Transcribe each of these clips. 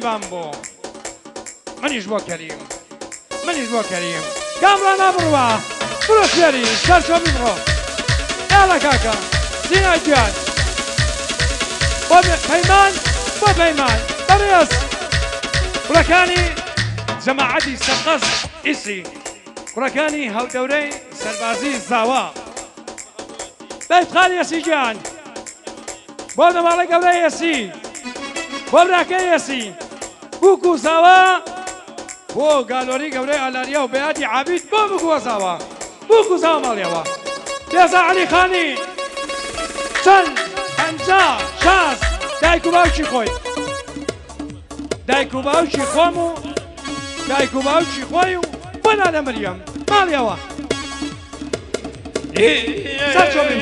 قەڵیبان بۆ منیش بۆ کەریم منیش بۆ کەریم کامران نابڕوە بڕۆ فێری سەرچۆمی بڕۆ ئێڵە کاکە زینا گیان بۆ پەیمان بۆ پەیمان بەڕێز کوڕەکانی جەماعەتی سەرقەز ئیسی کوڕەکانی هەودەورەی سەربازی زاوا بەیتخان یەسی گیان بۆ دەماڵە گەورەی یەسی بۆ براکەی یەسی بووکو زاوا بۆ گالۆری گەورەی ئالاریا و بەیادی عابید بۆ بگووە زاوا بووکو زاوا ماڵیەوە بێزا عەلی خانی چەند پەنجا شاز دایک و باوکی خۆی دایک و باوکی خۆم و دایک و باوکی خۆی و بۆ نانە مەریەم ماڵیەوە سەرچۆمی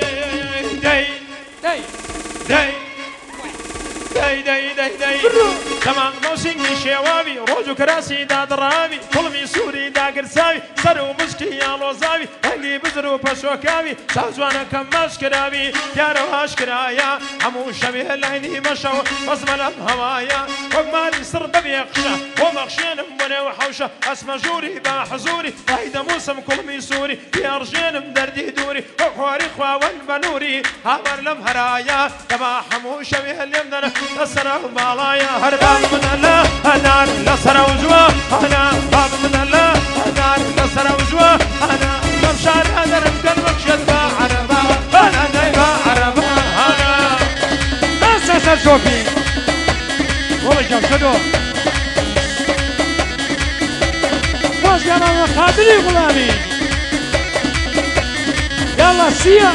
تەمام مۆسینگی شێواوی ڕۆژ و کراسی دادڕاوی کوڵمی سووری داگرساوی سەر و مشکی یاڵۆزاوی هەنگی بزر و پەشۆکاوی چاوجوانەکەم مەشکراوی دیارەوە هەشکرایە هەموو شەوێ لاینی مەشەوە بەزمە لەم هەوایە وەکمانی سڕ بەبێ قشە بۆ مەخشێنم بۆ نێوە حەوشە ئەسمە ژووری با حەزوری وای دەموسم کوڵمی سووری پێڕژێنم دەردی دووری وەک خواری خواوەن بە نووری هاوار لەم هەرایە دەبا هەموو شەوێ لێم دەنە لەسەرە باڵایە هەر باب منە لە هەنار لەسەرە وزوە هەنا باب منە لە هەنار لەسەرە وزوە هەنا لەم شارە دەرم کەن بەخشێت بە عەرەبا بەنەدەی بە عەرەبا هەنا ئەسە سەرچۆپی وڵێکم شەدۆ خۆشگەمانە خاتری غوڵامی یاڵا سیە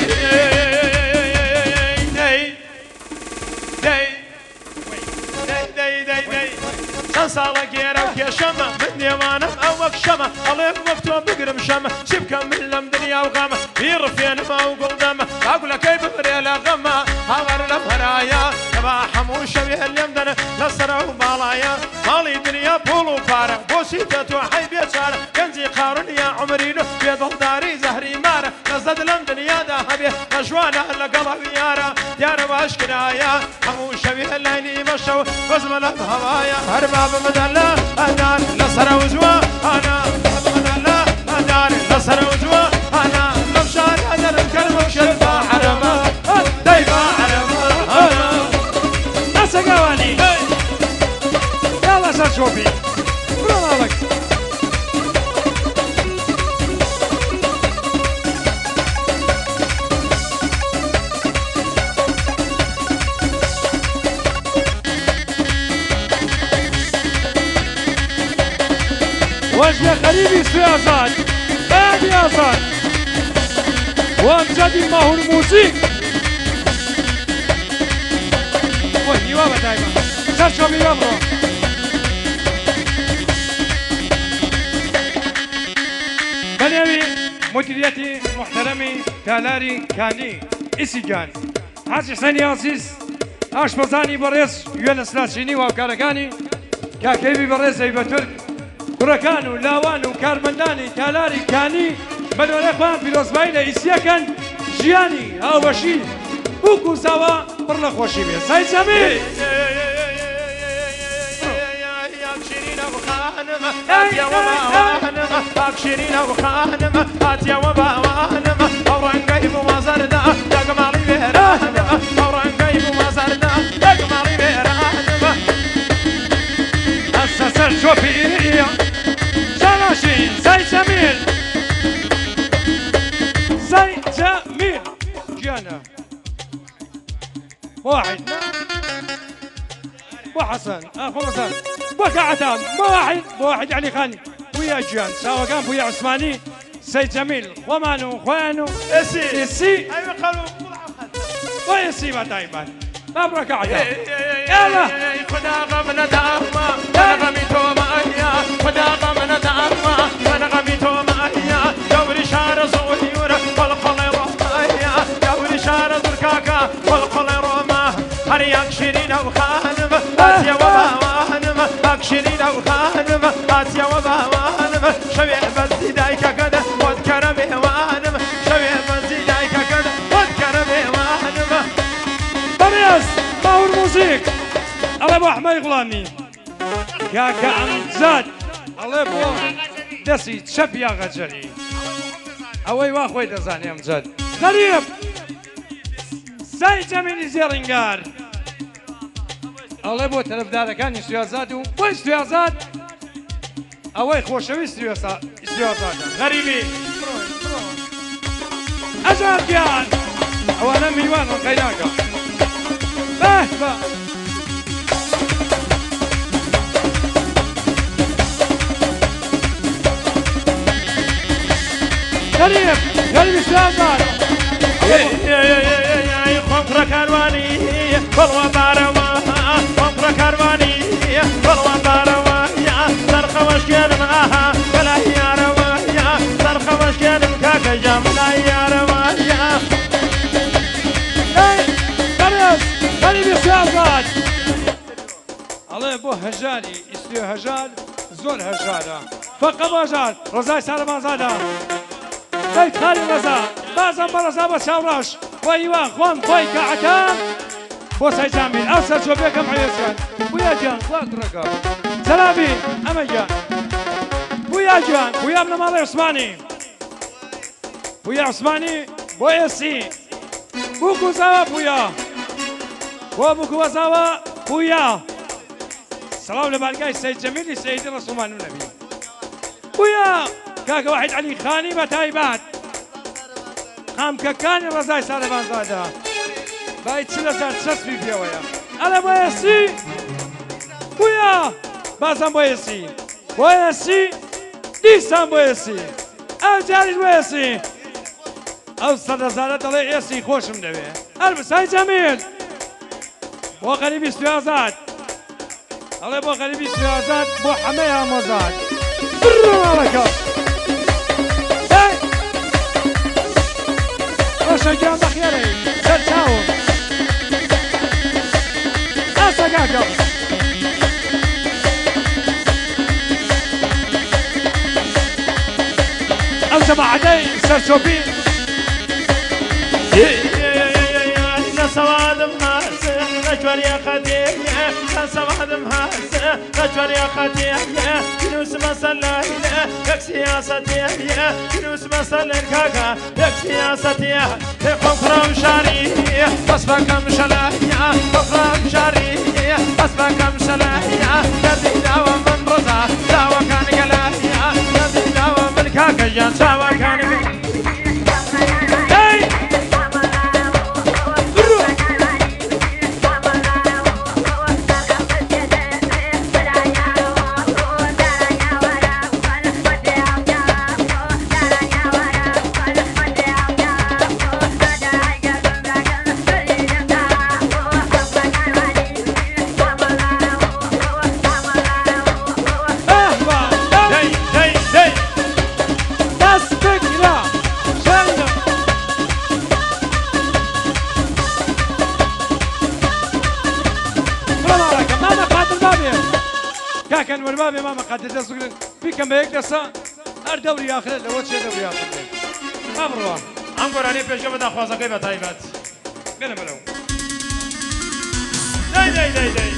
چەند ساڵە گێرە و کێشەمە من نێوانم ئەو وەک شەمە ئەڵێم وەک تۆ بگرم شەمە چی بکەم من لەم دنیا و غەمە بیڕفێنمە و گوڵدەمە باگولەکەی ببرێ لە غەمە هاوار لەم هەرایە دەبا هەموو شەوێ لێم دەنە لەسەرە و باڵایە ماڵی دنیا پوڵ و پارە بۆچی دەتوە حەی بێچارە گەنجی قارون یا عومرین و بێدڵداری زەهری مارە لەزەد لەم دنیادا هەبێ ئەژوانە لەگەڵە یارە دیارەوە ئەشکرایە هەموو شەوێ لاینی مەشەوە بەزمە لەم هەوایە هەر باب منە لە هەنار لەسەرە وزوە هەنا باب منە لە هەنار لەسەرە وزوە هەنا لەم شارە دەرم کەن بەخشێت بە عەرەبا دەی بە عەرەبا هەنا ئەسە گاوانی یاڵا سەرچۆپی بڕۆ ماڵک وجه غريبي سياسات هادي آزاد وامجدي ماهو الموسيق وهي وابا دايما سرشوبي يبرو بنيوي مديريتي محترمي تالاري كاني إسيجان حاج حسين عزيز آشپزانی بەڕێز یوێنە سلاسینی و هاوکارەکانی کاکەیبی بەڕێز زەیبەتورک کوڕەکان و لاوان و کارمەندانی تالاری کانی بەنۆرە خۆیان پیرۆزبایی لە ئیسیەکەن ژیانی هاوبەشی بووک و زاوا پڕ لە خۆشی بێ سای جەمیل شیرینە و خانمە هاتیەوە باوانمە ئەو ڕەنگەی بوومە زەردە دەگماڵی وێرانمە ئەو ڕەنگەی بوومە زەردە دەگماڵی وێرانمە ئەسە سەرچۆپی ئیریا شاناشین سای جەمیل سای جەمیل گیانە واحد بو حسن اخو حسن بو كعتام بو واحد علي خان ويا جيان سوا كان بويا عثماني سي جميل ومانو خوانو اسي ايوه قالوا ويسي ما دايما مبروك عتام يلا خدا غمنا دعما انا غميتو معايا خدا غمنا دعما انا غميتو معايا دوري شار زغيورة والقل رمايا دوري شار زركاكا والقل رماه هرياك شيرين وخانم آسيا وباوانم اكشيرين وخانم آسيا وباوانم شوي بزي دايكا كده وذكر بهوانم شوي بزي دايكا كده وذكر بهوانم بريس باور موسيق الله ابو احمد مای غڵامی کاکە ئەمجاد ئەڵێ بۆ دەستی چەپ یا غەجەری ئەوەی وا خۆی دەزانێ ئەمجاد غەریب سای جەمیلی زێڕینگار ئەڵێ بۆ تەرەفدارەکانی سوێزاد و بۆی سوێزاد ئەوەی خۆشەویستی سوێزادە غەریبی ئەجادیان ئەوانە میوان وەقەی ناکە بەه بە غەریب غەریبی سوێزاد خۆمڕە کاروانی بەڵوە بارەوە خۆمڕە کاروانی بەڵوە بارەوە سەرخەوەشکێنم ئاها بەلای یارەوە سەرخەوەشکێنم کاکە جام بەلای یارەوە غەریبی سوێزاد ئەڵێ بۆ هەژاری ئیستی هەژار زۆر هەژارە فەقە بەژار ڕزای سارەمازادە دەی خالی ڕەزا بازم بە ڕەزا بە چاوڕەش بۆ هیوا خۆم خۆی کەعەتان بۆ سەیجامی ئەو سەرچۆ بێکەم عێزیان بویا گیان خوا دڕەکە سەلامی ئەمە گیان بویا گیان بویا منە ماڵی عوسمانی بویا عوسمانی بۆ ئێسی بووکو زاوە بویا بۆ بووکو وەزاوە بویا سەڵاو لە بارگای سەید جەمیلی سەیدی ڕەسوڵمان و نەبی بویا کاکە وحید عەلی خانی بە تایبەت قامکەکانی ڕەزای سارەبانزادە بای 40,000 چەسبی پێوەیە ئەلە بۆ ئێسی بویا بازم بۆ ئێسی بۆ ئێسی دیسان بۆ ئێسی ئەو جاریش بۆ ئێسی ئەو 100,000 دەڵێ ئێسی خۆشم دەوێ هەر بسای جەمیل بۆ غەریبی سوێزاد ئەڵێ بۆ غەریبی سوێزاد بۆ حەمەی ئامۆزاد بڕۆ ماڵەکە ڕۆشە گیان بەخێرەی سەر چاوم ئاسە کاکە ئەو جەماعەتەی سەرچۆپی سوادم هاسه نجوري خديه سوادم هاسه نجوري خديه ينوس مسلا يك سياستيه ينوس مسلا كاكا يك سياستيه يقوم فرام شاري بس بكم شلايا فرام شاري بس بكم شلايا يدي داوى من رزا داوى كان قلايا يدي داوى من كاكا جان سوا كان كان والبابي ماما قد تسقط بكم بيكدسا الدوري اخر لو تشي دوري اخر امروا انقر عليه بيجو بدا خوازه كيف تايبات بلا بلو داي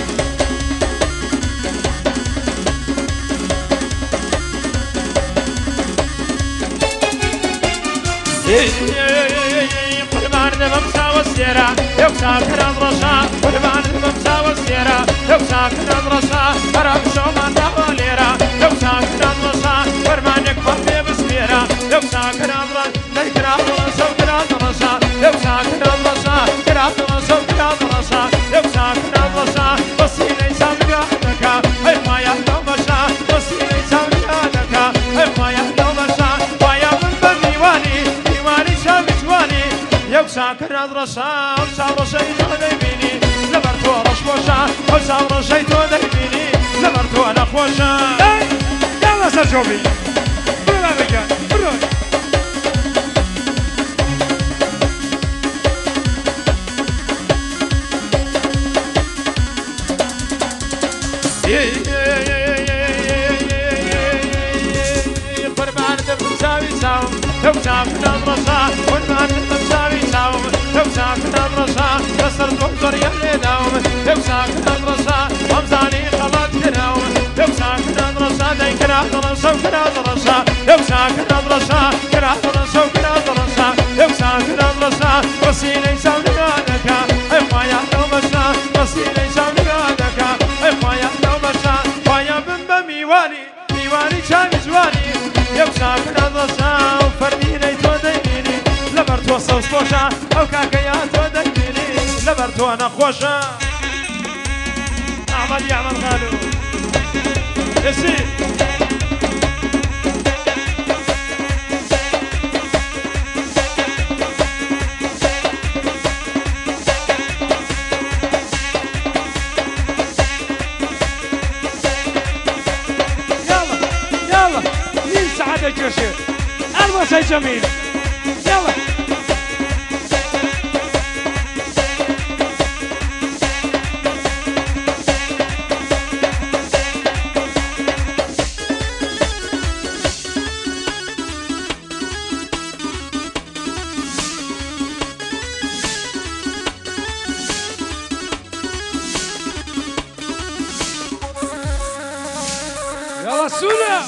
قربان الممسى والسيرة يوساك الأضرشا قربان الممسى والسيرة يوساك الأضرشا أرام شومان داوليرا يوساك الأضرشا قربان يكبر في بسبيرة يوساك الأضرشا نيكرا ضرشا وكرا ضرشا يوساك الأضرشا كرا ضرشا وكرا ضرشا يوساك الأضرشا بصي ليس مقادك أي ما يهدو مشا بصي ليس مقادك أي ما يهدو مشا ويا من بنيواني ديواني شامتواني يوساك الأضرشا وصار شيء ديبيني لبرتو رشوشا وصار شيء ديبيني لبرتو أنا خوشا يلا سرجوبي برا بكا برا قربان المساوي ساوم يوساك الأضرشا قربان المساوي ساوم توساكن الرصا بس الدكتور يلي داوم توساكن الرصا ومزاني خلط كراوم توساكن الرصا دايكنا درسا وكنا درسا توساكن الرصا كنا درسا وكنا درسا توساكن الرصا وسيلي ساوني غادكا اخويا دومسا وسيلي ساوني غادكا اخويا دومسا خويا بن ميواني ميواني شامي جواني يوساكن الرصا وفرديني توديني لبرتو صوصوشا او كاكيا توديني لبرتو انا خوشا احمد يعمل غالو يسير الجوشي البس جميل يلا يلا سولا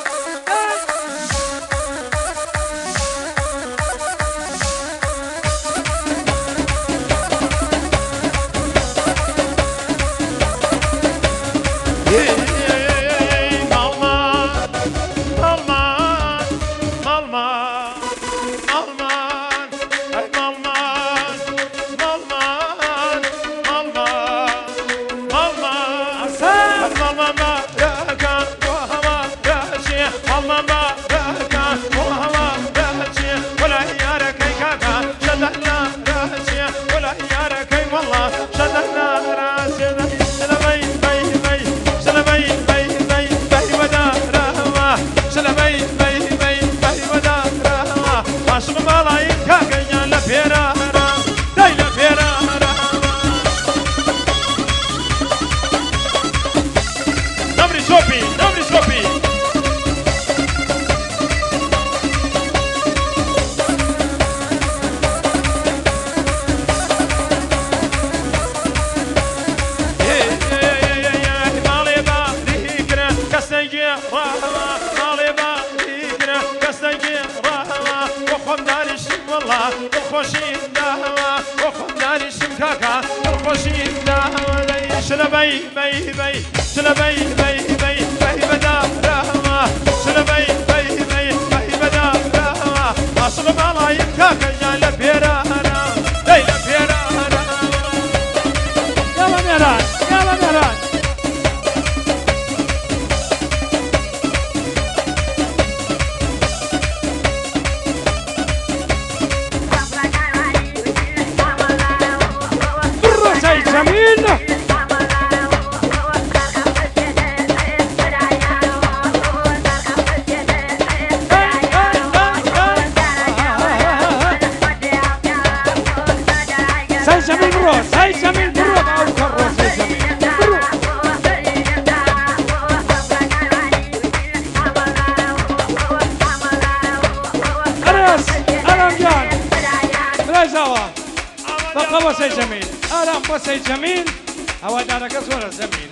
جميل هو دارك صورة زميل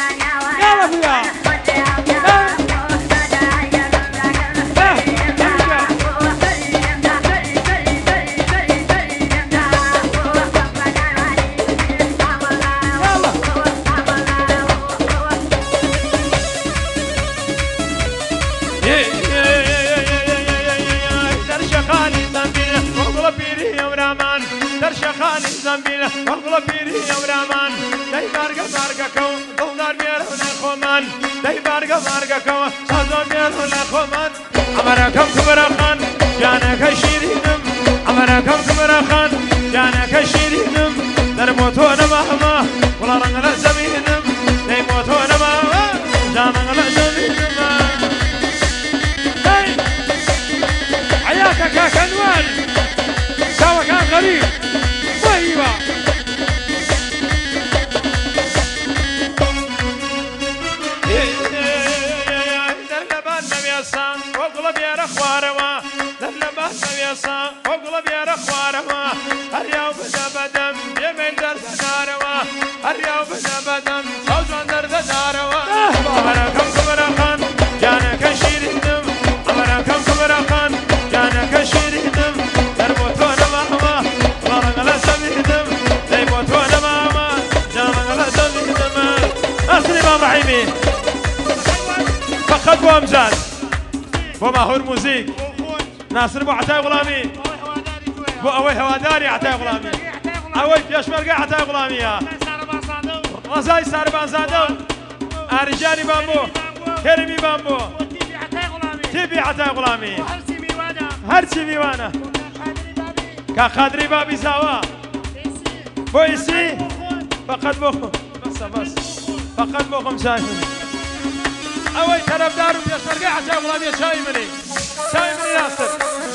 يلا بيا والله بيري يا ورامان داي بارقة بارقة كون دولار بير ولا خومان داي بارقة بارقة كون صدر بير ولا خومان أمركم كبرخان جانا كشيرينم أمركم كبرخان جانا كشيرينم در موتونا مهما ولا رنغلا زمينم داي موتونا مهما جانا زمينم هاي حياك كاكنوال سوا كان غريب طيبة وقلب يا رخوارما لما بس يا صا وقلب يا رخوارما رحيمي فقط بو امجاد بو ماهور موزيك ناصر بو عتاي غلامي بو اوي هواداري عتاي غلامي اوي بيشمرقه عتاي غلامي رزاي ساربان زادو ارجاني بامبو كريمي بامبو تيبي عتاي غلامي هرشي ميوانا كخادري بابي سوا بويسي فقط بوخم بس فقط بوخم شايفني اوي طرف دارو بيشمرقه عتاي غلامي شايفني ناصر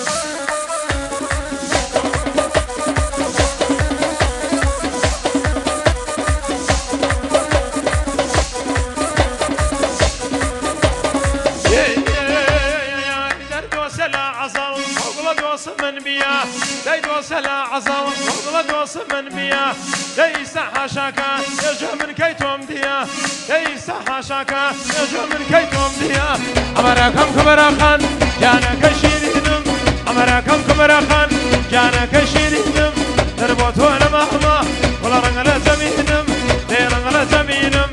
من بيا دايد وصل عظم وغلط وصل من بيا ليس حاشاكا يجو من كيتهم ديا ليس حاشاكا يجو من كيتهم ديا أمركم كبرخان جانا كشيرينم أمركم كبرخان جانا كشيرينم تربطوا لمهما ولا رنغلا زمينم دي رنغلا زمينم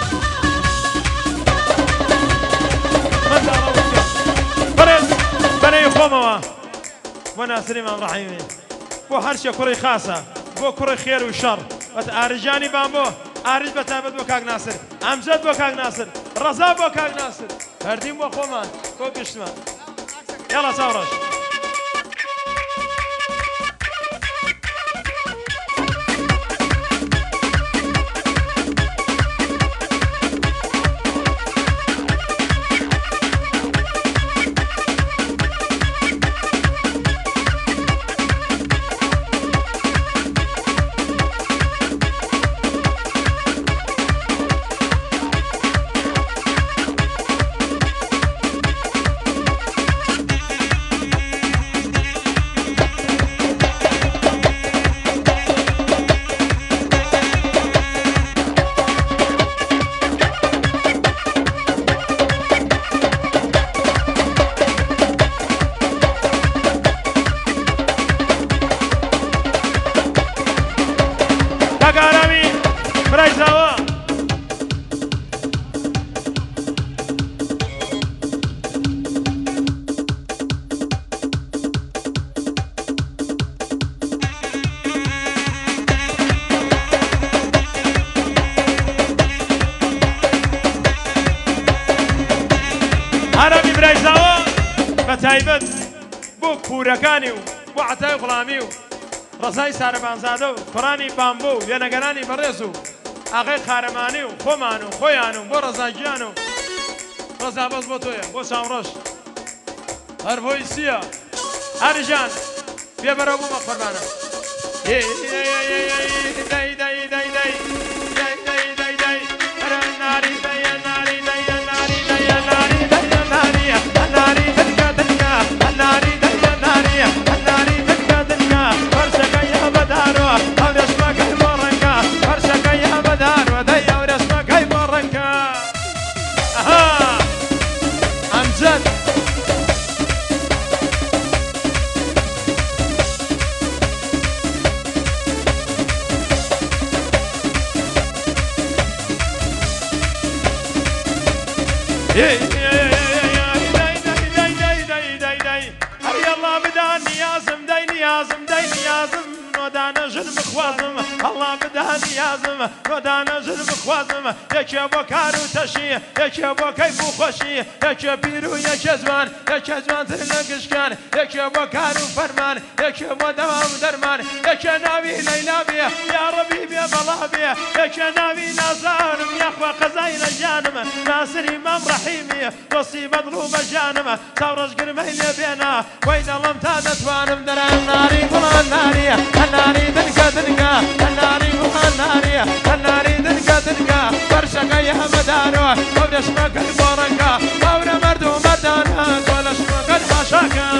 من دارو برس بني خوموا وناصر امام رحيمي بو هرشي كوري خاصة بو كوري خير وشر ارجاني بامبو ارج بتابت بو كاك ناصر امجد بو كاك ناصر رضا بو كاك ناصر فردين بو خومان بو قشتمان يلا صورش عربي بريزاوا بتايبت بو كوركاني بو عتاي غلامي رزاي ساربان زادو قراني بامبو ينقراني بريسو اغي خارماني خومانو خويانو بو رزاجيانو رزا بس بوتويا بو سامروش هرفويسيا ارجان بيبرابو مقربانا داي داي داي داي الله بدهني يازم ودانا جرب خوازم يكي بو كارو تشي يكي بو كيفو خوشي يكي بيرو يكي زمان ترنقش كان يكي بو كارو فرمان يكي بو دوام درمان يكي ناوي ليلابي يا ربي بي بلابي يكي ناوي نازارم يا اخوة قزايل جانم ناصر امام رحيمي وصي مضروب جانم ثورش قرميل بينا وين الله امتادت دران ناري فلان ناري الناري دنكا الناري الناري دنكا فرشك يا مدارو ورش مكان بورنكا ورا مردو مردانا ولش مكان حشاكا